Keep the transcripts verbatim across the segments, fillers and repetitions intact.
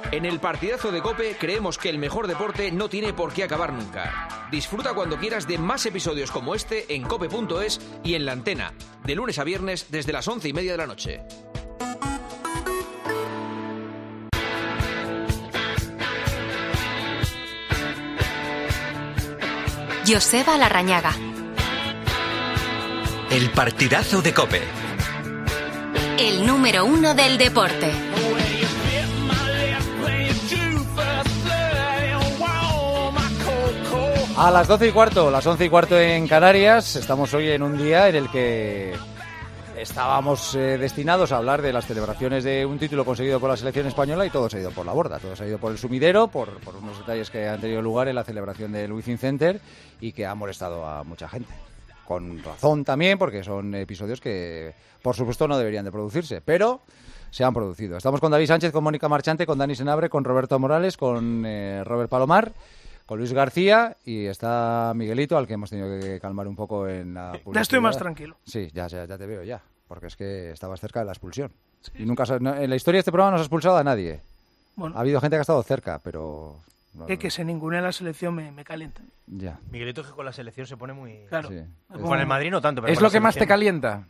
En el partidazo de COPE creemos que el mejor deporte no tiene por qué acabar nunca. Disfruta cuando quieras de más episodios como este en cope punto es y en La Antena, de lunes a viernes desde las once y media de la noche. Joseba Larrañaga. El partidazo de COPE. El número uno del deporte. A las doce y cuarto, las once y cuarto en Canarias, estamos hoy en un día en el que estábamos eh, destinados a hablar de las celebraciones de un título conseguido por la selección española y todo se ha ido por la borda, todo se ha ido por el sumidero, por, por unos detalles que han tenido lugar en la celebración del Wizzing Center y que ha molestado a mucha gente. Con razón también, porque son episodios que, por supuesto, no deberían de producirse, pero se han producido. Estamos con David Sánchez, con Mónica Marchante, con Dani Senabre, con Roberto Morales, con eh, Robert Palomar, con Luis García y está Miguelito, al que hemos tenido que calmar un poco en la publicidad. Ya estoy más tranquilo. Sí, ya, ya, ya te veo ya, porque es que estabas cerca de la expulsión. Sí. Y nunca no, en la historia de este programa no se ha expulsado a nadie. Bueno. Ha habido gente que ha estado cerca, pero... No, que, que se ningune la selección me, me calienta. Ya. Miguelito que con la selección se pone muy... Claro. Sí. Con el Madrid no tanto, pero ¿Es lo que más te calienta?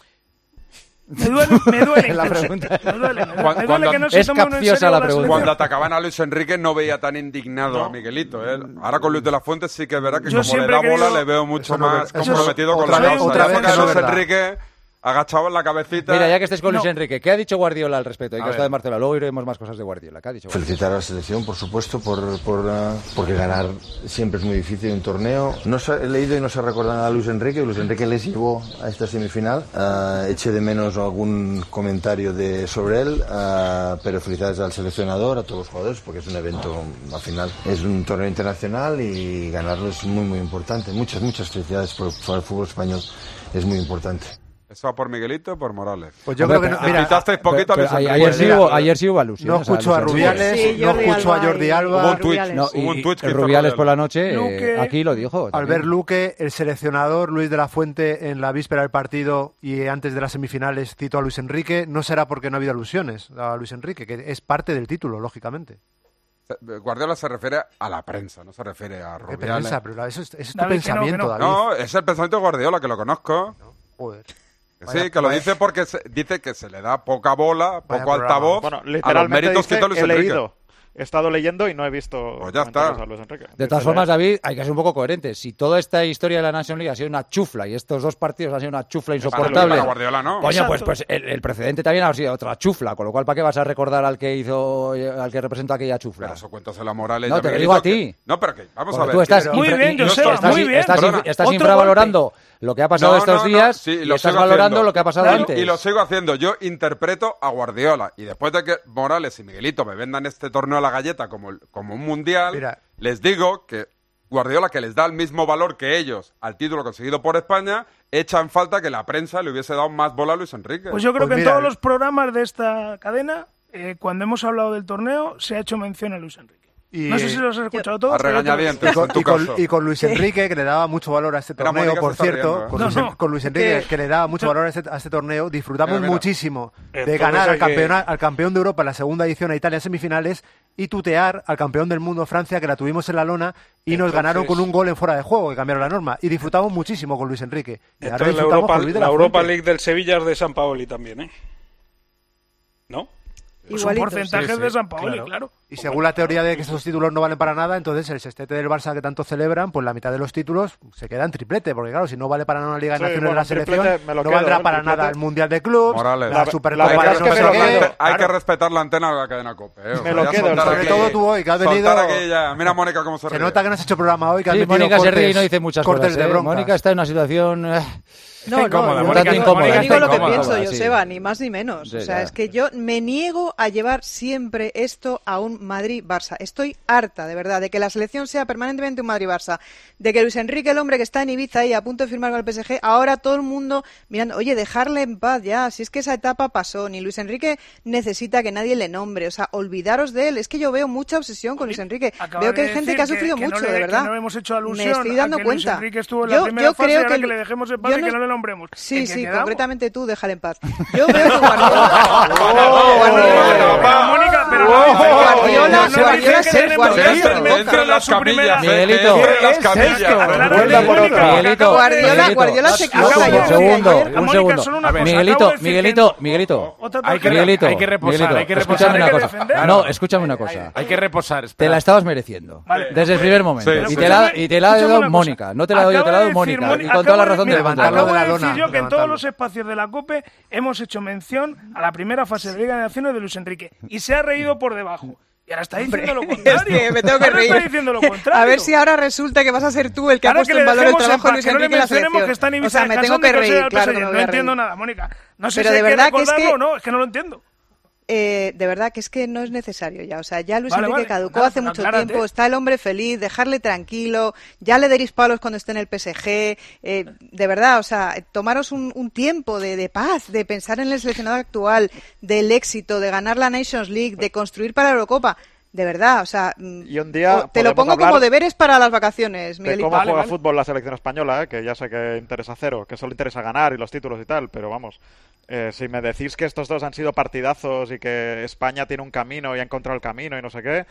Me duele, me duele. La pregunta. Me duele, me duele, Cuando, me duele que no se es tome uno en capciosa serio la la pregunta. Cuando atacaban a Luis Enrique no veía tan indignado no. a Miguelito. ¿eh? Ahora con Luis de la Fuente sí que es verdad que Yo como le da bola querido... le veo mucho no, más eso comprometido es... con otra la vez, causa. otra vez que que no Luis es verdad. Enrique agachado en la cabecita. Mira, ya que estés con Luis no. Enrique, ¿qué ha dicho Guardiola al respecto? Hay A que ver. estar de Marcelo. Luego iremos más cosas de Guardiola. ¿Qué ha dicho Guardiola? Felicitar a la selección, por supuesto, por, por, uh, porque ganar siempre es muy difícil en un torneo. No se, he leído y no se recuerdan a Luis Enrique. Luis Enrique les llevó a esta semifinal. Uh, eché de menos algún comentario de, sobre él, uh, pero felicidades al seleccionador, a todos los jugadores, porque es un evento, al final, es un torneo internacional y ganarlo es muy, muy importante. Muchas, muchas felicidades por, por el fútbol español. Es muy importante. ¿Eso por Miguelito o por Morales? Pues yo Hombre, creo que no, pero- mira, Quitasteis poquito a Pero Luis ayer, Enrique. sí hubo, ayer sí hubo alusiones. no escucho a alusiones. Rubiales, Sí, no Jordi escucho a Alba Jordi y- Alba. Hubo un tuit. No, y, Hubo un tuit que y hizo Rubiales Rubiales. por la noche, eh, Luque. aquí lo dijo. también. Albert Luque, el seleccionador Luis de la Fuente, en la víspera del partido y antes de las semifinales citó a Luis Enrique. No será porque no ha habido alusiones a Luis Enrique, que es parte del título, lógicamente. Guardiola se refiere a la prensa, no se refiere a ¿Qué Rubiales. prensa? Pero eso es, eso es tu David, que no, pensamiento, que no. David. No, es el pensamiento de Guardiola, que lo conozco. Joder. Que Vaya- sí, que lo vaya- dice porque se, dice que se le da poca bola, Vaya poco altavoz Bueno, a los literalmente méritos que dice, hizo Luis he Enrique. leído, he estado leyendo y no he visto Pues ya comentarios está. a Luis Enrique. De todas Dice, formas, David, hay que ser un poco coherente. Si toda esta historia de la National League ha sido una chufla y estos dos partidos han sido una chufla insoportable, Para Guardiola no. coño, Exacto. pues, pues el, el precedente también ha sido otra chufla, con lo cual, ¿para qué vas a recordar al que hizo, al que representó aquella chufla? Pero eso cuéntaselo a Morales. No, y a te lo Miguelito, digo a que- ti. No, pero que vamos Porque a ver. tú estás, que- Muy infra- bien, y- Joseba, estás, muy bien. estás, Perdona. estás Otro infravalorando lo que ha pasado No, estos no, no, días sí, y lo estás sigo valorando haciendo. lo que ha pasado Claro, antes. Y lo sigo haciendo. Yo interpreto a Guardiola. Y después de que Morales y Miguelito me vendan este torneo a la galleta como, el- como un mundial, Mira. les digo que Guardiola, que les da el mismo valor que ellos al título conseguido por España, echa en falta que la prensa le hubiese dado más bola a Luis Enrique. Pues yo creo Pues que mira, en todos eh. los programas de esta cadena, eh, cuando hemos hablado del torneo, se ha hecho mención a Luis Enrique. Y- No sé si los has escuchado todos. A pero yo te lo- regañadientes, Y con, en tu y con- caso. y con Luis Enrique, que le daba mucho valor a este Era torneo, Mónica por se está cierto, riendo, ¿eh? con, No, Luis, no. con Luis Enrique, Que- que le daba mucho valor a este, a este torneo, disfrutamos Mira, mira. muchísimo de Entonces ganar al, hay que- campeona- al campeón de Europa en la segunda edición a Italia en semifinales y tutear al campeón del mundo Francia, que la tuvimos en la lona y nos Entonces- ganaron con un gol en fuera de juego, que cambiaron la norma. Y disfrutamos muchísimo con Luis Enrique. Y ahora Entonces la disfrutamos Europa, con Luis de la la Europa Fuente. League del Sevilla es de San Paoli también, ¿eh? ¿No? Pues un Igualitos. porcentaje Sí, sí, de San Paoli, claro. claro. Y según la teoría de que estos títulos no valen para nada, entonces el sextete del Barça que tanto celebran, pues la mitad de los títulos se queda en triplete, porque claro, si no vale para nada una Liga de Sí, Naciones de bueno, la selección, triplete me lo no quedo, valdrá el para triplete. nada el Mundial de Clubs, Morales. la La- Supercopa la de verdad no es que sé me lo qué. quedo. Hay Claro. que respetar la antena de la cadena COPE. ¿eh? Me lo Ya quedo, soltar sobre aquí- todo tú hoy, que has soltar venido- aquí ya. Mira a Mónica cómo se Se ríe. nota que no has hecho programa hoy, que has Sí, metido Mónica se ríe y cortes- no dice muchas cortes cosas. de ¿eh? broncas. Mónica está en una situación... eh, No, no, incómoda, yo Mónica digo- está incómoda, yo está digo lo que incómoda, pienso, sí. Joseba, ni más ni menos. Sí, o sea, ya. es que yo me niego a llevar siempre esto a un Madrid-Barça. Estoy harta, de verdad, de que la selección sea permanentemente un Madrid-Barça. De que Luis Enrique, el hombre que está en Ibiza ahí a punto de firmar con el P S G, ahora todo el mundo mirando, oye, dejarle en paz ya, si es que esa etapa pasó, ni Luis Enrique necesita que nadie le nombre, o sea, olvidaros de él. Es que yo veo mucha obsesión con Luis Enrique. Acaba Veo que de hay gente decir que ha sufrido que no mucho, le- de verdad. Que no hemos hecho alusión me estoy dando a que Luis cuenta. Enrique estuvo en yo, la primera yo fase creo y ahora que, que le dejemos en paz yo y que no- no le nombremos. Sí, ¿En qué sí, quedamos? concretamente tú, déjale en paz. Yo veo que Guardiola... Pero, Mónica, pero Guardiola Guardiola se Guardiola las camillas. Miguelito, las camillas. Miguelito, Guardiola, Guardiola se equivoca. Un segundo, un segundo. Miguelito, Miguelito, Miguelito. Hay que, Miguelito, hay que reposar, Miguelito, hay que reposar. escúchame una Hay que cosa. defender. No, escúchame una cosa. Hay que reposar. Te espera. la estabas mereciendo. Vale. Desde el primer momento. Sí, y, sí. te la, y te la ha Escúchame dado una Mónica. cosa. No te la doy yo, te la ha dado Acabo de decir, Mónica. Mónica, Y con toda acabo la de- razón mira, del mundo. levantarlo acabo de la de decir lona, yo que en todos levantarlo. los espacios de la COPE hemos hecho mención a la primera fase de Liga de Naciones de Luis Enrique y se ha reído por debajo. Y ahora está diciendo lo contrario. Es que me tengo que Ahora reír. está diciendo lo contrario. A ver si ahora resulta que vas a ser tú el que ha Ahora puesto que en le valor el dejemos en trabajo de paz, Luis que no le Enrique en la mencionemos selección. que está en O Ibiza sea, me tengo descansando que y que reír, sea el claro P S G. que me No voy a entiendo reír. nada, Mónica. No sé Pero si de hay verdad que es recordarlo que- o no, es que no lo entiendo. Eh, de verdad que es que no es necesario ya. O sea, ya Luis Vale, Enrique vale, caducó claro, hace pero mucho aclárate. tiempo, está el hombre feliz, dejarle tranquilo, ya le daréis palos cuando esté en el P S G. Eh, de verdad, o sea, tomaros un, un tiempo de, de paz, de pensar en el seleccionado actual, del éxito, de ganar la Nations League, de construir para la Eurocopa. De verdad, o sea, mm, Y un día o- te lo podemos pongo hablar como deberes para las vacaciones, de Miguelito. cómo Vale, juega vale. fútbol la selección española, ¿eh? Que ya sé que interesa cero, que solo interesa ganar y los títulos y tal, pero vamos, eh, si me decís que estos dos han sido partidazos y que España tiene un camino y ha encontrado el camino y no sé qué,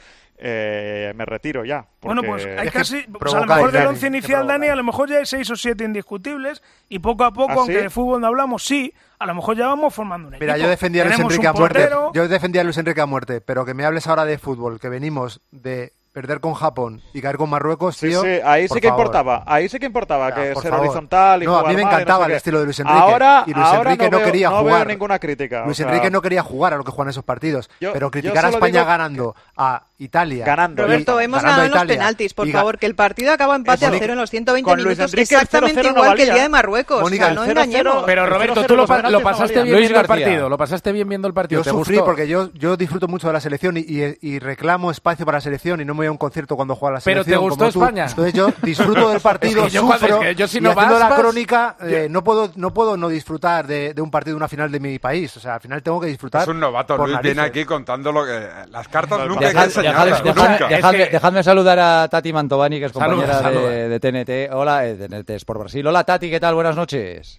eh, me retiro ya. Bueno, porque- pues hay Es que casi, pues a lo provoca mejor del Dani, once es que inicial, provoca. Dani, a lo mejor ya hay seis o siete indiscutibles y poco a poco, ¿Ah, aunque sí? de fútbol no hablamos, sí, a lo mejor ya vamos formando un equipo. Mira, yo defendía a Luis Tenemos Enrique un a muerte. portero. Yo defendía a Luis Enrique a muerte, pero que me hables ahora de fútbol, que venimos de perder con Japón y caer con Marruecos, Sí, tío. sí, ahí por sí que favor. importaba, ahí sí que importaba, Ya, que por ser favor. horizontal y No, a jugar mí me mal y no encantaba sé el qué. estilo de Luis Enrique. Ahora, y Luis ahora Enrique no, no, veo, quería no veo jugar. ninguna crítica. Luis o sea, Enrique no quería jugar a lo que juegan esos partidos, Yo- pero yo criticar a solo España digo ganando a Italia. Ganando. y- Roberto, hemos ganando ganado a en los Italia, penaltis, por y ga- favor, que el partido acaba empate a Mónica, cero en los ciento veinte con Luis minutos, Enrique el exactamente cero cero no igual que el valía. día de Marruecos. Mónica, o sea, el no cero cero engañemos. Pero El Roberto, cero tú cero lo, los pa- penaltis lo no pasaste valían. bien Luis viendo el García. partido. Lo pasaste bien viendo el partido. Yo ¿Te sufrí gustó? porque yo, yo disfruto mucho de la selección y, y- y reclamo espacio para la selección y no me voy a un concierto cuando juega la ¿Pero te selección. gustó como tú. España? Entonces yo disfruto del partido, Es que yo cuando- sufro es que yo si y no haciendo vas, la vas- crónica eh, no puedo no puedo no disfrutar de, de un partido, de una final de mi país. O sea, al final tengo que disfrutar. Es un novato, por Luis viene narices. aquí contando lo que... Las cartas No, nunca hay que Dejad- enseñarlas, dejad- dejad- nunca. dejadme, Es que- dejadme saludar a Tati Mantovani, que es Saluda, compañera saluda. de, de T N T. Hola, eh, T N T es por Brasil. Hola, Tati, ¿qué tal? Buenas noches.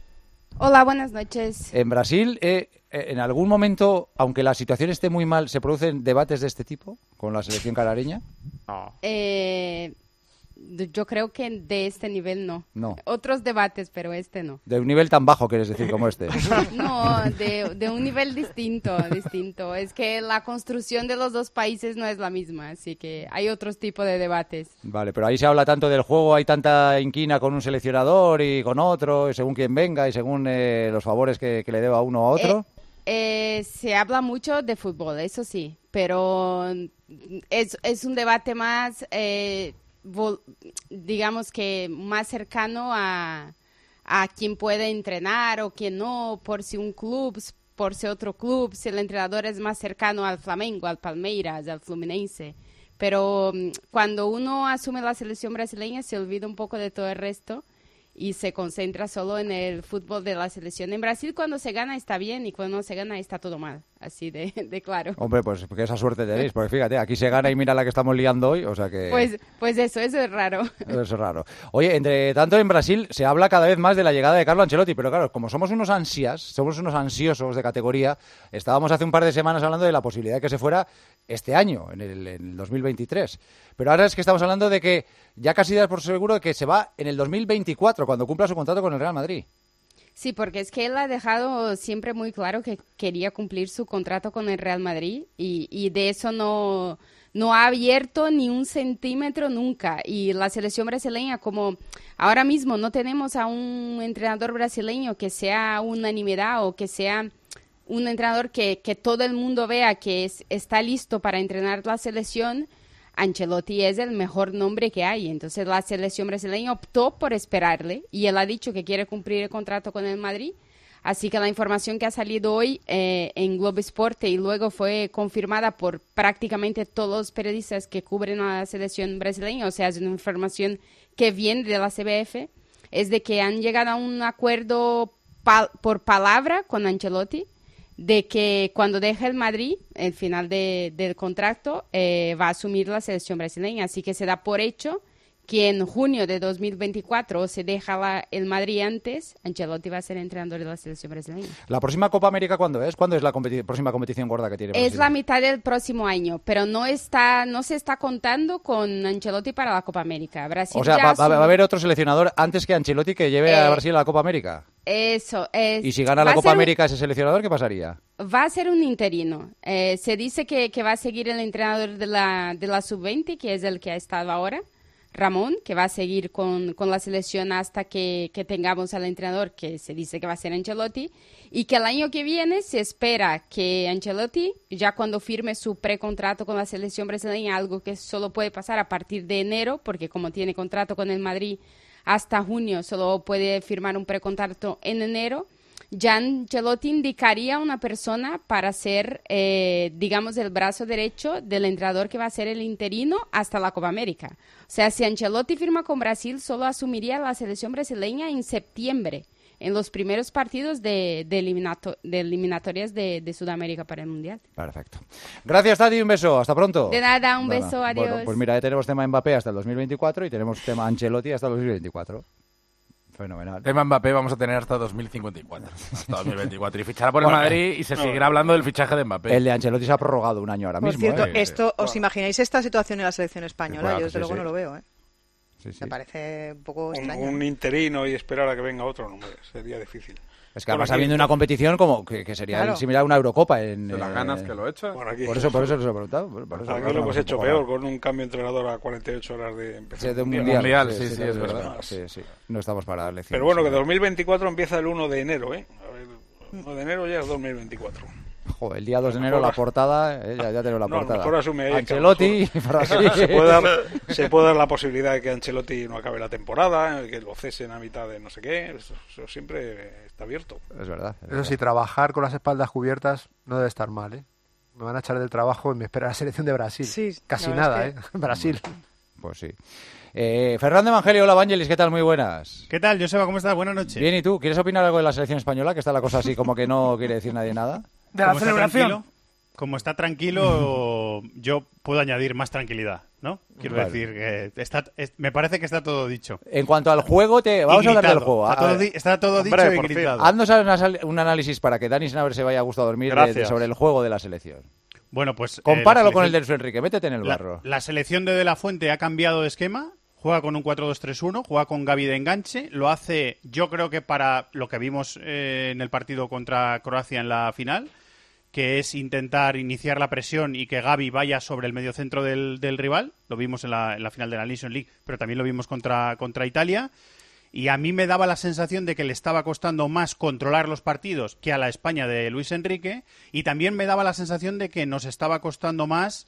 Hola, buenas noches. En Brasil, eh, eh, en algún momento, aunque la situación esté muy mal, ¿se producen debates de este tipo con la selección canareña? No. Eh, yo creo que de este nivel no. No. Otros debates, pero este no. De un nivel tan bajo, quieres decir, como este. No, de, de un nivel distinto, distinto. Es que la construcción de los dos países no es la misma, así que hay otros tipos de debates. Vale, pero ahí se habla tanto del juego, hay tanta inquina con un seleccionador y con otro, y según quien venga y según eh, los favores que, que le deba uno a otro. Eh, se habla mucho de fútbol, eso sí, pero es, es un debate más, eh, vol- digamos que más cercano a, a quién puede entrenar o quién no, por si un club, por si otro club, si el entrenador es más cercano al Flamengo, al Palmeiras, al Fluminense. Pero mm, cuando uno asume la selección brasileña se olvida un poco de todo el resto y se concentra solo en el fútbol de la selección. En Brasil cuando se gana está bien y cuando no se gana está todo mal, así de, de claro. Hombre, pues que esa suerte tenéis, porque fíjate, aquí se gana y mira la que estamos liando hoy, o sea que... Pues, pues eso, eso es raro. Eso es raro. Oye, entre tanto en Brasil se habla cada vez más de la llegada de Carlo Ancelotti, pero claro, como somos unos ansias, somos unos ansiosos de categoría, estábamos hace un par de semanas hablando de la posibilidad de que se fuera este año, en el, en el dos mil veintitrés. Pero ahora es que estamos hablando de que ya casi das por seguro de que se va en el dos mil veinticuatro, cuando cumpla su contrato con el Real Madrid. Sí, porque es que él ha dejado siempre muy claro que quería cumplir su contrato con el Real Madrid y, y de eso no, no ha abierto ni un centímetro nunca. Y la selección brasileña, como ahora mismo no tenemos a un entrenador brasileño que sea unanimidad o que sea un entrenador que, que todo el mundo vea que es, está listo para entrenar la selección, Ancelotti es el mejor nombre que hay. Entonces la selección brasileña optó por esperarle y él ha dicho que quiere cumplir el contrato con el Madrid. Así que la información que ha salido hoy eh, en Globo Esporte y luego fue confirmada por prácticamente todos los periodistas que cubren a la selección brasileña, o sea, es una información que viene de la C B F, es de que han llegado a un acuerdo pa- por palabra con Ancelotti de que cuando deje el Madrid, el final de, del contrato, eh, va a asumir la selección brasileña. Así que se da por hecho que en junio de dos mil veinticuatro se deja la, el Madrid antes, Ancelotti va a ser entrenador de la selección brasileña. ¿La próxima Copa América cuándo es? ¿Cuándo es la competi- próxima competición gorda que tiene Brasil? Es la mitad del próximo año, pero no está, no se está contando con Ancelotti para la Copa América. Brasil O sea, ya va, asumió- va a haber otro seleccionador antes que Ancelotti que lleve a Eh, Brasil a la Copa América. Eso. Es, Y si gana la va a Copa ser un- América ese seleccionador, ¿qué pasaría? Va a ser un interino. Eh, se dice que, que va a seguir el entrenador de la, de la sub veinte, que es el que ha estado ahora, Ramón, que va a seguir con, con la selección hasta que, que tengamos al entrenador, que se dice que va a ser Ancelotti, y que el año que viene se espera que Ancelotti, ya cuando firme su precontrato con la selección brasileña, algo que solo puede pasar a partir de enero, porque como tiene contrato con el Madrid hasta junio, solo puede firmar un precontrato en enero, ya Ancelotti indicaría una persona para ser, eh, digamos, el brazo derecho del entrenador que va a ser el interino hasta la Copa América. O sea, si Ancelotti firma con Brasil, solo asumiría la selección brasileña en septiembre, en los primeros partidos de, de, eliminato- de eliminatorias de, de Sudamérica para el Mundial. Perfecto. Gracias, Tati, un beso. Hasta pronto. De nada, un Nada. beso, adiós. Bueno, pues mira, ya tenemos tema Mbappé hasta el dos mil veinticuatro y tenemos tema Ancelotti hasta el dos mil veinticuatro. Fenomenal. Tema Mbappé vamos a tener hasta dos mil cincuenta y cuatro. Hasta dos mil veinticuatro. Y fichará por el Bueno, Madrid y se seguirá hablando del fichaje de Mbappé. El de Ancelotti se ha prorrogado un año ahora Por mismo. cierto, ¿eh? esto, ¿os imagináis esta situación en la selección española? Claro, Yo desde sí, luego sí. no lo veo, ¿eh? Sí, sí. Me parece un poco Un, extraño. un interino y esperar a que venga otro, no, hombre, sería difícil. Es que Bueno, además aquí- habiendo una competición como que, que sería Claro. similar a una Eurocopa. En, ¿Te las eh, ganas que lo echa? Bueno, aquí- Por eso, por eso os he preguntado. Por eso, Aquí claro, lo hemos vamos hecho un poco peor, a- con un cambio de entrenador a cuarenta y ocho horas de empezar Sí, de un el mundial, Mundial, sí, sí, sí, sí, es es verdad. verdad. Sí, sí. No estamos para dar lecciones. Pero bueno, que sí. dos mil veinticuatro empieza el uno de enero, ¿eh? A ver, uno de enero ya es dos mil veinticuatro. Joder, el día dos de enero mejor la as- portada, eh, ya, ya tenemos la No, a lo portada. mejor asume Erika, Ancelotti, a lo mejor- Brasil. se, puede dar, se puede dar la posibilidad de que Ancelotti no acabe la temporada, que lo cesen a mitad de no sé qué, eso, eso siempre está abierto. Es verdad. es Eso verdad. sí, trabajar con las espaldas cubiertas no debe estar mal, ¿eh? Me van a echar del trabajo y me espera la selección de Brasil. Sí, Casi la verdad nada, es ¿eh? Brasil. Pues sí. Eh, Fernando Evangelio, hola Vangelis, ¿qué tal? Muy buenas. ¿Qué tal, Joseba? ¿Cómo estás? Buenas noches. Bien, ¿y tú? ¿Quieres opinar algo de la selección española? Que está la cosa así como que no quiere decir nadie nada. De la Como está celebración. tranquilo, como está tranquilo, yo puedo añadir más tranquilidad, ¿no? Quiero Vale. decir que está, es- me parece que está todo dicho. En cuanto al juego, te... vamos Y a hablar del gritado. juego. Está A- todo, di- está todo Hombre, dicho y por fin. gritado. Haznos un, un análisis para que Dani Snaver se vaya a gusto a dormir de- de- Gracias. sobre el juego de la selección. Bueno, pues... eh, Compáralo la con el de selección- Luis Enrique, métete en el la, barro. la selección de De La Fuente ha cambiado de esquema, juega con un cuatro dos tres uno, juega con Gavi de enganche, lo hace yo creo que para lo que vimos eh, en el partido contra Croacia en la final, que es intentar iniciar la presión y que Gavi vaya sobre el mediocentro del, del rival. Lo vimos en la, en la final de la Nation League, pero también lo vimos contra, contra Italia. Y a mí me daba la sensación de que le estaba costando más controlar los partidos que a la España de Luis Enrique. Y también me daba la sensación de que nos estaba costando más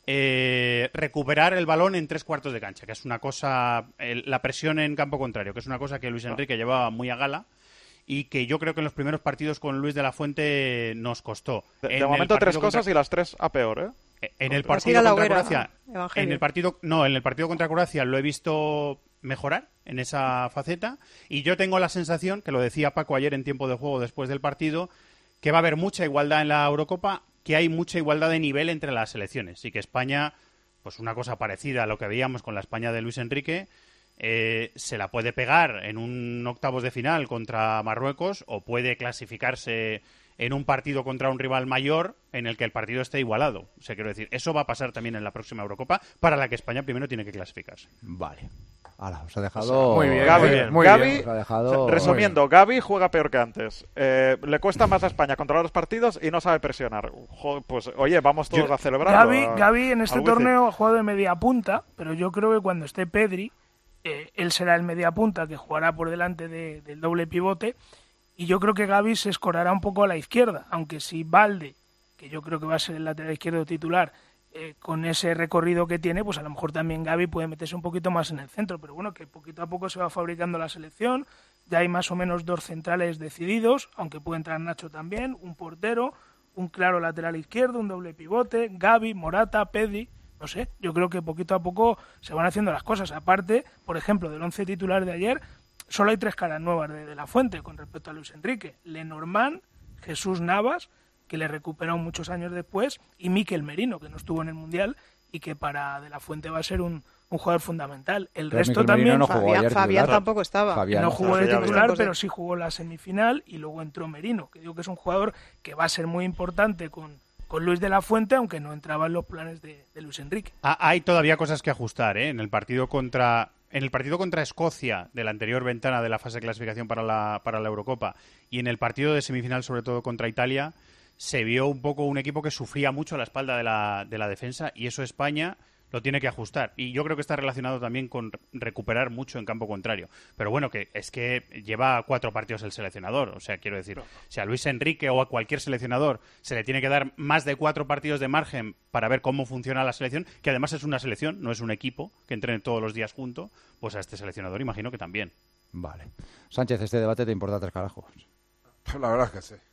eh, recuperar el balón en tres cuartos de cancha, que es una cosa, el- la presión en campo contrario, que es una cosa que Luis Enrique llevaba muy a gala. Y que yo creo que en los primeros partidos con Luis de la Fuente nos costó. De, En de el momento tres partido cosas contra- y las tres a peor, ¿eh? en el Así partido a la contra hoguera, Croacia, Evangelio. en el partido no, en el partido contra Croacia lo he visto mejorar en esa faceta y yo tengo la sensación, que lo decía Paco ayer en tiempo de juego después del partido, que va a haber mucha igualdad en la Eurocopa, que hay mucha igualdad de nivel entre las selecciones y que España, pues una cosa parecida a lo que veíamos con la España de Luis Enrique, eh, se la puede pegar en un octavos de final contra Marruecos o puede clasificarse en un partido contra un rival mayor en el que el partido esté igualado. O sea, quiero decir, eso va a pasar también en la próxima Eurocopa, para la que España primero tiene que clasificarse. Vale. Ahora, os ha dejado... Muy bien, Gavi, muy bien, muy Gavi- bien. Os ha dejado... Resumiendo, Gavi juega peor que antes. Eh, le cuesta más a España controlar los partidos y no sabe presionar. Jo, pues oye, vamos todos a celebrar. Gavi, Gavi en este torneo ha jugado de media punta, pero yo creo que cuando esté Pedri, eh, él será el media punta que jugará por delante de- del doble pivote, y yo creo que Gavi se escorará un poco a la izquierda, aunque si Valde, que yo creo que va a ser el lateral izquierdo titular, eh, con ese recorrido que tiene, pues a lo mejor también Gavi puede meterse un poquito más en el centro, pero bueno, que poquito a poco se va fabricando la selección, ya hay más o menos dos centrales decididos, aunque puede entrar Nacho también, un portero, un claro lateral izquierdo, un doble pivote, Gavi, Morata, Pedri, no sé, yo creo que poquito a poco se van haciendo las cosas. Aparte, por ejemplo, del once titular de ayer, solo hay tres caras nuevas de, de la Fuente con respecto a Luis Enrique. Lenormand, Jesús Navas, que le recuperó muchos años después, y Mikel Merino, que no estuvo en el Mundial y que para De la Fuente va a ser un, un jugador fundamental. El Pero resto Mikel también... Merino no jugó Fabián, ayer Fabián titular. tampoco estaba. Fabián no no jugó de estaba. titular, Fabián. pero sí jugó la semifinal y luego entró Merino, que digo que es un jugador que va a ser muy importante con, con Luis de la Fuente, aunque no entraba en los planes de, de Luis Enrique. Ah, hay todavía cosas que ajustar, ¿eh? En el partido contra en el partido contra Escocia de la anterior ventana de la fase de clasificación para la para la Eurocopa y en el partido de semifinal, sobre todo contra Italia, se vio un poco un equipo que sufría mucho a la espalda de la, de la defensa, y eso España lo tiene que ajustar. Y yo creo que está relacionado también con recuperar mucho en campo contrario. Pero bueno, que es que lleva cuatro partidos el seleccionador. O sea, quiero decir, si a Luis Enrique o a cualquier seleccionador se le tiene que dar más de cuatro partidos de margen para ver cómo funciona la selección, que además es una selección, no es un equipo que entrene todos los días junto, pues a este seleccionador imagino que también. Vale. Sánchez, este debate te importa tres carajos. La verdad es que sí.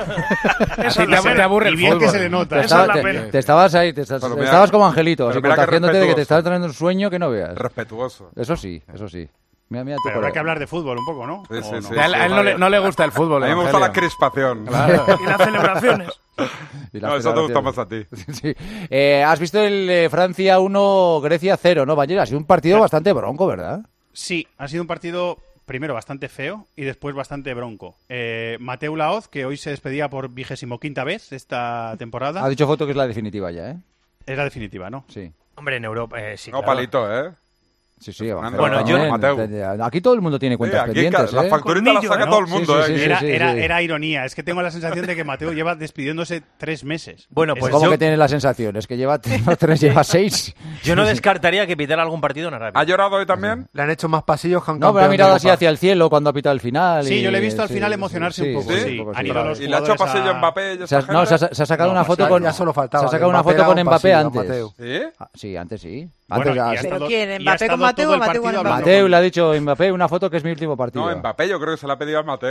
Eso te, te aburre el y bien fútbol. que se le nota. Te, estaba, te, te estabas ahí, te, estás, mira, estabas como Angelito, así pero mira contagiándote qué de que te estaba respetuoso. trayendo un sueño que no veas. Respetuoso. Eso sí, eso sí. Mira, mira tu Pero habrá colega. que hablar de fútbol un poco, ¿no? Sí, sí, ¿O sí, no? A él, a él no, le, no le gusta el fútbol. A mí me gusta Evangelio. la crispación. Claro. Y las celebraciones. Y las No, eso te gusta federaciones. más a ti. Sí. Eh, has visto el eh, Francia uno, Grecia cero, ¿no, Bañera? Ha sido un partido bastante bronco, ¿verdad? Sí, ha sido un partido primero bastante feo y después bastante bronco. Eh, Mateu Laoz, que hoy se despedía por vigésimo quinta vez esta temporada. Ha dicho Foto que es la definitiva ya, ¿eh? Es la definitiva, ¿no? Sí. Hombre, en Europa, eh, sí, No, claro. palito, ¿eh? Sí, sí, Evangelio Bueno, yo- también. Aquí todo el mundo tiene cuentas aquí pendientes, ca- ¿eh? la facturita la saca ¿no? todo el mundo, Sí, ¿eh? sí, aquí. sí, Era, sí, era, sí. era ironía. Es que tengo la sensación de que Mateo lleva despidiéndose tres meses. Bueno, Es- pues ¿Cómo yo, que tiene la sensación? Es que lleva no tres, lleva seis. yo no descartaría que pitara algún partido en Arabia. ¿Ha llorado hoy también? Le han hecho más pasillos que a un No, pero ha campeón de mirado así Copa. hacia el cielo cuando ha pitado el final. Sí, y- yo le he visto al sí, final sí, emocionarse sí, un poco. sí, Sí, un poco han sí. ido los ¿Y le ha hecho jugadores pasillo a- Mbappé y Se ha, esa no, se ha, gente? se ha sacado No, una foto Ya- con. ya solo faltaba, Se ha sacado una Mbappé foto daba con un Mbappé pasillo a antes. Mateu. ¿Sí? Ah, sí, antes sí. Bueno, Antes y ha ya- estado- ¿Pero quién? y ha ¿Mbappé con estado Mateu todo o el Mateu partido con Mbappé? hablando Mateu con- le ha dicho Mbappé una foto que es mi último partido. No, Mbappé yo creo que se la ha pedido a Mateo.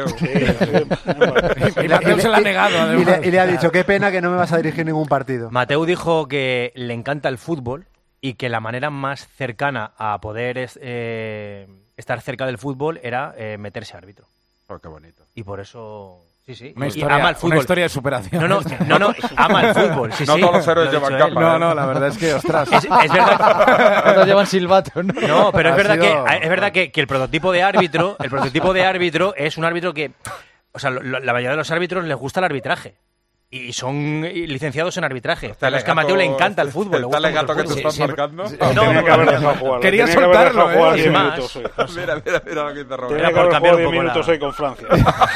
Y Mateu se la ha negado, Y además. le, y le ha dicho, qué pena que no me vas a dirigir ningún partido. Mateu dijo que le encanta el fútbol y que la manera más cercana a poder es- eh, estar cerca del fútbol era eh, meterse árbitro. Oh, qué bonito. Y por eso... Sí, sí. Una y historia, ama el fútbol. una historia de superación. No, no, no, no, ama el fútbol. Sí, No sí, todos los héroes lo ha llevan dicho él. capa, No, no, la verdad es que, ostras. Es, es verdad. Cuando llevan silbato, ¿no? No, pero es Ha verdad, sido- que, es verdad que, que el prototipo de árbitro, el prototipo de árbitro es un árbitro que, o sea, lo- lo- la mayoría de los árbitros les gusta el arbitraje y son licenciados en arbitraje. Pero es que a Mateo le encanta el fútbol. le Está gusta el gato mucho que el te fútbol. estás marcando. No, Tenía que haber dejado jugar. Quería Tenía que haber soltarlo, dejado jugar ¿eh? diez Sin más. minutos hoy. Mira, mira, mira lo que dice Roberto. Tenía Era que por haber cambiar jugado un diez poco minutos la- hoy con Francia.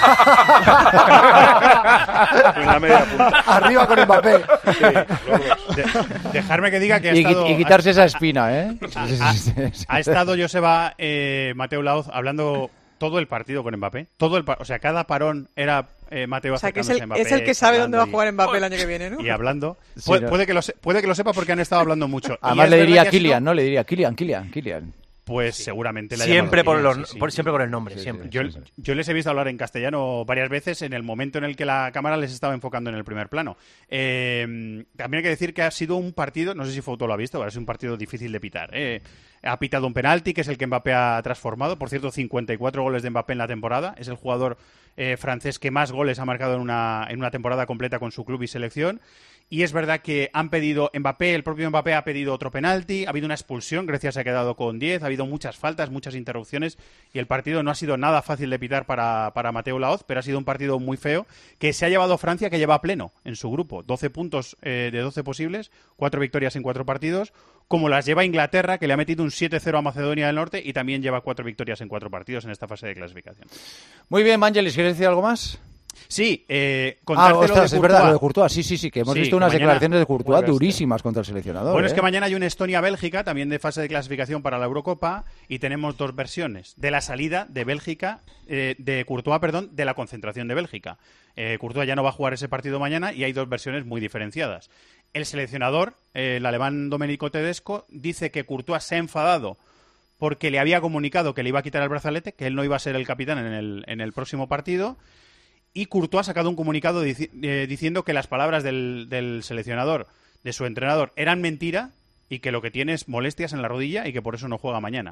En la media punta. Arriba con Mbappé. Sí, los dos. De- dejarme que diga que ha Y, estado... y quitarse esa espina, ¿eh? Ha, ha estado Joseba eh, Mateu Laoz hablando todo el partido con Mbappé. Todo el pa- o sea, cada parón era eh, Mateu O sea, que es acercándose el, a Mbappé. es el que sabe dónde va a hablando jugar Mbappé el año que viene, ¿no? Y, y hablando. Sí, Pu- no. puede, que lo se- puede que lo sepa porque han estado hablando mucho. Y Además es le verdad diría que ha sido- Kylian, ¿no? Le diría Kylian, Kylian, Kylian. Pues seguramente le ha Siempre por, llamado los, Kylian, sí, por- sí. siempre por el nombre, Sí, sí. siempre. Yo, yo les he visto hablar en castellano varias veces en el momento en el que la cámara les estaba enfocando en el primer plano. Eh, también hay que decir que ha sido un partido, no sé si Fouto lo ha visto, pero ha sido un partido difícil de pitar. eh. Ha pitado un penalti, que es el que Mbappé ha transformado. Por cierto, cincuenta y cuatro goles de Mbappé en la temporada. Es el jugador eh, francés que más goles ha marcado en una, en una temporada completa con su club y selección. Y es verdad que han pedido, Mbappé, el propio Mbappé ha pedido otro penalti, ha habido una expulsión, Grecia se ha quedado con diez, ha habido muchas faltas, muchas interrupciones y el partido no ha sido nada fácil de pitar para, para Mateu Laoz, pero ha sido un partido muy feo que se ha llevado Francia, que lleva a pleno en su grupo, doce puntos eh, de doce posibles, cuatro victorias en cuatro partidos, como las lleva Inglaterra, que le ha metido un siete cero a Macedonia del Norte y también lleva cuatro victorias en cuatro partidos en esta fase de clasificación. Muy bien, Vangelis, ¿quieres decir algo más? Sí, eh, Ah, contarte lo ostras, de es verdad, Courtois. lo de Courtois. Sí, sí, sí, que hemos Sí, visto que unas mañana- declaraciones de Courtois Muy bestia. durísimas contra el seleccionador. Bueno, es ¿eh? que mañana hay un Estonia-Bélgica, también de fase de clasificación para la Eurocopa, y tenemos dos versiones de la salida de Bélgica, eh, de Courtois, perdón, de la concentración de Bélgica. Eh, Courtois ya no va a jugar ese partido mañana y hay dos versiones muy diferenciadas. El seleccionador, eh, el alemán Domenico Tedesco, dice que Courtois se ha enfadado porque le había comunicado que le iba a quitar el brazalete, que él no iba a ser el capitán en el, en el próximo partido. Y Courtois ha sacado un comunicado dici- eh, diciendo que las palabras del, del seleccionador, de su entrenador, eran mentira y que lo que tiene es molestias en la rodilla y que por eso no juega mañana.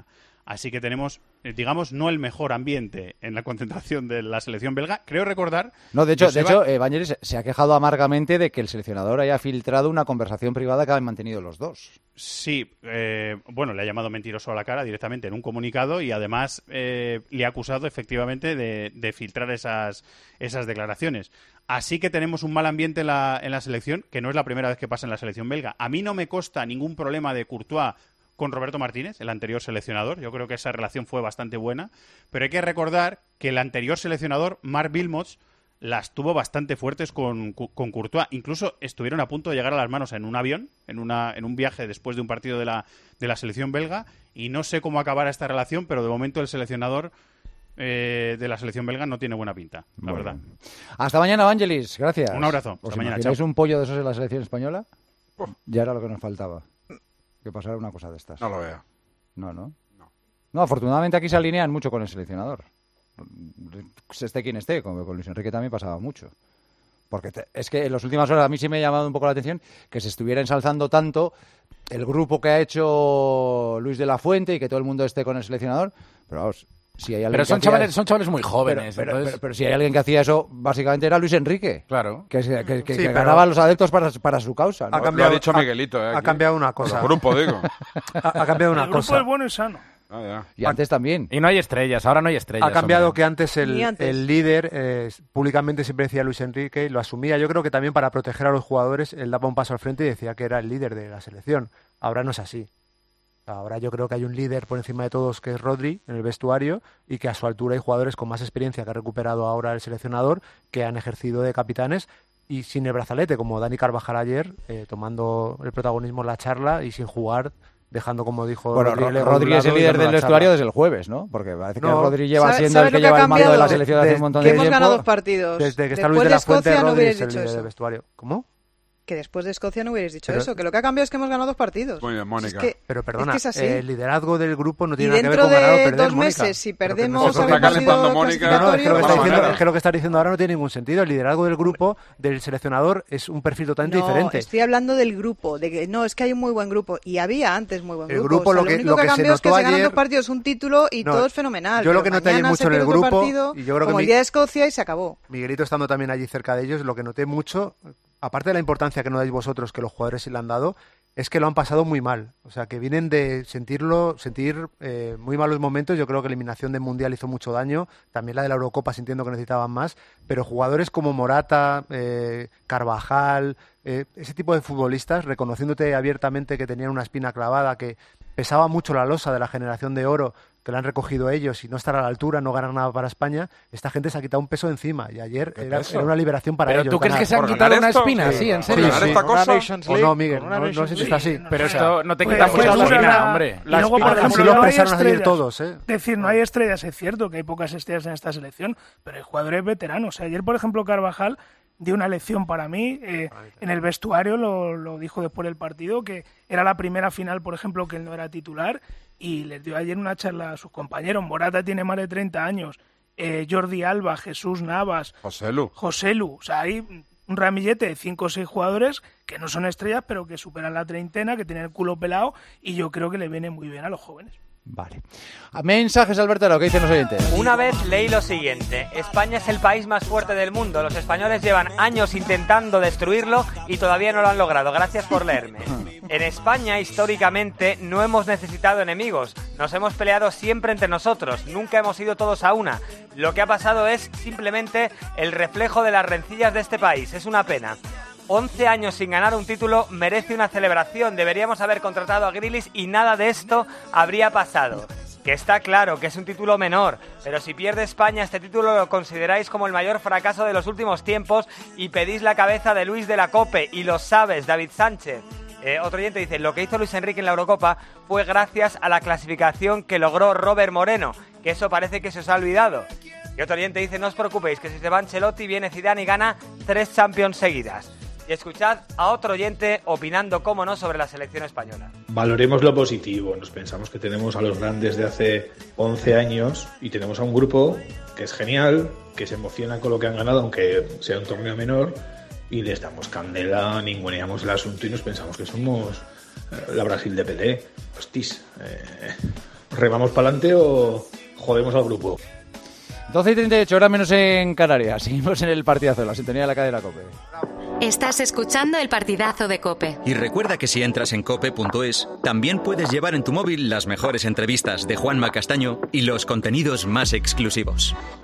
Así que tenemos, eh, digamos, no el mejor ambiente en la concentración de la selección belga. Creo recordar... No, de hecho, Joseba... de hecho eh, Vangelis se ha quejado amargamente de que el seleccionador haya filtrado una conversación privada que han mantenido los dos. Sí, eh, bueno, le ha llamado mentiroso a la cara directamente en un comunicado y además eh, le ha acusado efectivamente de, de filtrar esas, esas declaraciones. Así que tenemos un mal ambiente en la, en la selección, que no es la primera vez que pasa en la selección belga. A mí no me consta ningún problema de Courtois con Roberto Martínez, el anterior seleccionador. Yo creo que esa relación fue bastante buena. Pero hay que recordar que el anterior seleccionador, Marc Wilmots, las tuvo bastante fuertes con, con Courtois. Incluso estuvieron a punto de llegar a las manos en un avión, en, una, en un viaje después de un partido de la, de la selección belga. Y no sé cómo acabará esta relación, pero de momento el seleccionador eh, de la selección belga no tiene buena pinta, la bueno. verdad. Hasta mañana, Vangelis. Gracias. Un abrazo. ¿Os Hasta mañana. imagináis Chao. un pollo de esos en la selección española? Ya era lo que nos faltaba. Que pasara una cosa de estas. No lo veo. No, no. No, no afortunadamente aquí se alinean mucho con el seleccionador. Se esté quien esté, como con Luis Enrique también pasaba mucho. Porque te, es que en las últimas horas a mí sí me ha llamado un poco la atención que se estuviera ensalzando tanto el grupo que ha hecho Luis de la Fuente y que todo el mundo esté con el seleccionador. Pero vamos, si hay alguien Pero son que hacía... chavales, son chavales muy jóvenes. Pero, pero, entonces... pero, pero si hay alguien que hacía eso, básicamente era Luis Enrique. Claro. Que, que, que, Sí, que pero... ganaba a los adeptos para, para su causa, ¿no? Ha cambiado, Lo ha dicho ha, Miguelito, ¿eh? Ha cambiado una cosa. El grupo, digo. ha, ha cambiado una el grupo cosa. es bueno y sano. Ah, ya. Y antes también. Y no hay estrellas, ahora no hay estrellas. Ha cambiado hombre. que antes el, Ni antes. el líder eh, públicamente siempre decía Luis Enrique y lo asumía. Yo creo que también para proteger a los jugadores él daba un paso al frente y decía que era el líder de la selección. Ahora no es así. Ahora yo creo que hay un líder por encima de todos que es Rodri en el vestuario y que a su altura hay jugadores con más experiencia que ha recuperado ahora el seleccionador que han ejercido de capitanes y sin el brazalete, como Dani Carvajal ayer, eh, tomando el protagonismo en la charla y sin jugar, dejando, como dijo Bueno, Rodri, Rodri, Rodri es el líder del vestuario desde el jueves, ¿no? Porque parece que no, Rodri lleva siendo el que lleva el mando de la selección hace un montón de tiempo. Hemos ganado dos tiempo. partidos. Desde que está Después Luis de la de Escocia Fuente, no Rodri hubierais es el dicho líder eso. del vestuario. ¿Cómo? Que después de Escocia no hubierais dicho Pero- eso, que lo que ha cambiado es que hemos ganado dos partidos. Muy bien, Mónica. Es que- Pero perdona, es que es así. el liderazgo del grupo no Y tiene nada que ver dentro con ganar o de perder, dos Mónica. meses, si Pero que perdemos no- Eso está algún calentando partido Mónica. No, no, es que, lo que está Vamos a diciendo, ver. es que lo que está diciendo ahora no tiene ningún sentido. El liderazgo del grupo, del seleccionador, es un perfil totalmente No, diferente. estoy hablando del grupo, de que no, es que hay un muy buen grupo y había antes muy buen El grupo. grupo, O sea, lo que- único lo que, que ha se cambiado es que notó se ganan ayer- dos partidos, un título y No, todo es fenomenal. yo lo pero que noté ayer mañana mucho se en el pierde otro grupo, partido, y yo creo que como mi- el día de Escocia y se acabó. Miguelito estando también allí cerca de ellos, lo que noté mucho, aparte de la importancia que no dais vosotros, que los jugadores sí le han dado, es que lo han pasado muy mal. O sea, que vienen de sentirlo, sentir eh, muy malos momentos. Yo creo que la eliminación del Mundial hizo mucho daño. También la de la Eurocopa, sintiendo que necesitaban más. Pero jugadores como Morata, eh, Carvajal, eh, ese tipo de futbolistas, reconociéndote abiertamente que tenían una espina clavada, que pesaba mucho la losa de la generación de oro, que la han recogido ellos y no estar a la altura, no ganar nada para España, esta gente se ha quitado un peso de encima y ayer era, peso? era una liberación para ¿Pero ellos. tú crees ganar. que se han ¿Por quitado ganar una esto? espina? Sí, Sí, en ¿por serio. ganar Sí, esta sí. cosa? O no, Miguel, no, no sé si está así. Pero O sea, esto no te pues, quita pues, mucha dura espina, la- hombre. Y luego, por Así ejemplo, lo no hay expresaron ayer estrellas. todos, ¿eh? Es decir, no hay estrellas, es cierto que hay pocas estrellas en esta selección, pero hay jugadores veteranos. O sea, ayer, por ejemplo, Carvajal dio una lección para mí. Eh, en el vestuario lo, lo dijo después del partido, que era la primera final, por ejemplo, que él no era titular, y les dio ayer una charla a sus compañeros. Morata tiene más de treinta años, eh, Jordi Alba, Jesús Navas, José Lu. José Lu. O sea, hay un ramillete de cinco o seis jugadores que no son estrellas, pero que superan la treintena, que tienen el culo pelado, y yo creo que le viene muy bien a los jóvenes. Vale. Mensajes, Alberto, lo que dicen los oyentes. Una vez leí lo siguiente: España es el país más fuerte del mundo. Los españoles llevan años intentando destruirlo y todavía no lo han logrado. Gracias por leerme. En España, históricamente, no hemos necesitado enemigos. Nos hemos peleado siempre entre nosotros. Nunca hemos ido todos a una. Lo que ha pasado es simplemente el reflejo de las rencillas de este país. Es una pena. once años sin ganar un título merece una celebración. Deberíamos haber contratado a Grealish y nada de esto habría pasado. Que está claro que es un título menor, pero si pierde España este título lo consideráis como el mayor fracaso de los últimos tiempos y pedís la cabeza de Luis de la Cope, y lo sabes, David Sánchez. Eh, otro oyente dice: lo que hizo Luis Enrique en la Eurocopa fue gracias a la clasificación que logró Robert Moreno, que eso parece que se os ha olvidado. Y otro oyente dice: no os preocupéis, que si se va Ancelotti viene Zidane y gana tres Champions seguidas. Y escuchad a otro oyente opinando, cómo no, sobre la selección española. Valoremos lo positivo. Nos pensamos que tenemos a los grandes de hace once años y tenemos a un grupo que es genial, que se emociona con lo que han ganado, aunque sea un torneo menor, y les damos candela, ninguneamos el asunto y nos pensamos que somos eh, la Brasil de Pelé. Hostis, eh, ¿remamos para adelante o jodemos al grupo? doce y treinta y ocho, horas menos en Canarias. Seguimos en el partidazo, la sintonía de la cadena COPE. Estás escuchando el partidazo de COPE. Y recuerda que si entras en cope punto es, también puedes llevar en tu móvil las mejores entrevistas de Juanma Castaño y los contenidos más exclusivos.